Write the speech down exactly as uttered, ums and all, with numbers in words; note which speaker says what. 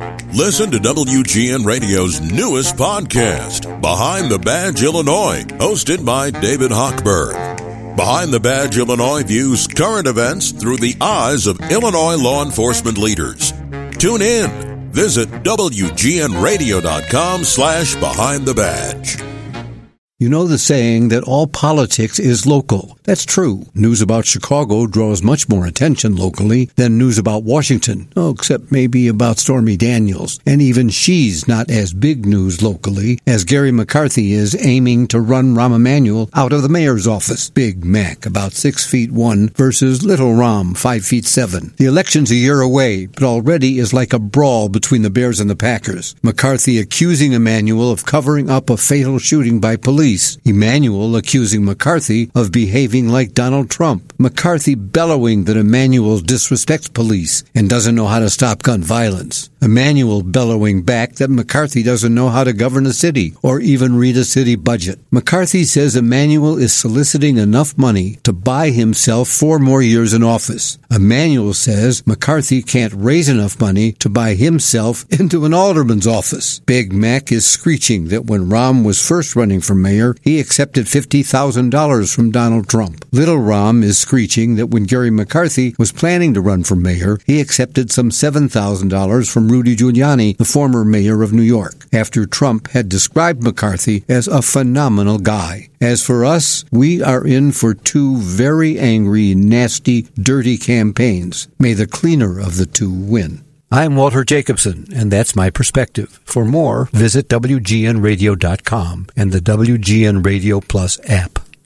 Speaker 1: Listen to W G N Radio's newest podcast, Behind the Badge Illinois, hosted by David Hochberg. Behind the Badge Illinois views current events through the eyes of Illinois law enforcement leaders. Tune in. Visit W G N radio dot com slash behind the badge.
Speaker 2: You know the saying that all politics is local. That's true. News about Chicago draws much more attention locally than news about Washington. Oh, except maybe about Stormy Daniels. And even she's not as big news locally as Gary McCarthy is aiming to run Rahm Emanuel out of the mayor's office. Big Mac, about six feet one, versus Little Rahm, five feet seven. The election's a year away, but already is like a brawl between the Bears and the Packers. McCarthy accusing Emanuel of covering up a fatal shooting by police. Emanuel accusing McCarthy of behaving like Donald Trump. McCarthy bellowing that Emanuel disrespects police and doesn't know how to stop gun violence. Emanuel bellowing back that McCarthy doesn't know how to govern a city or even read a city budget. McCarthy says Emanuel is soliciting enough money to buy himself four more years in office. Emanuel says McCarthy can't raise enough money to buy himself into an alderman's office. Big Mac is screeching that when Rahm was first running for mayor, he accepted fifty thousand dollars from Donald Trump. Little Rahm is screeching that when Gary McCarthy was planning to run for mayor, he accepted some seven thousand dollars from Rudy Giuliani, the former mayor of New York, after Trump had described McCarthy as a phenomenal guy. As for us, we are in for two very angry, nasty, dirty campaigns. May the cleaner of the two win. I'm Walter Jacobson, and that's my perspective. For more, visit W G N radio dot com and the W G N Radio Plus app.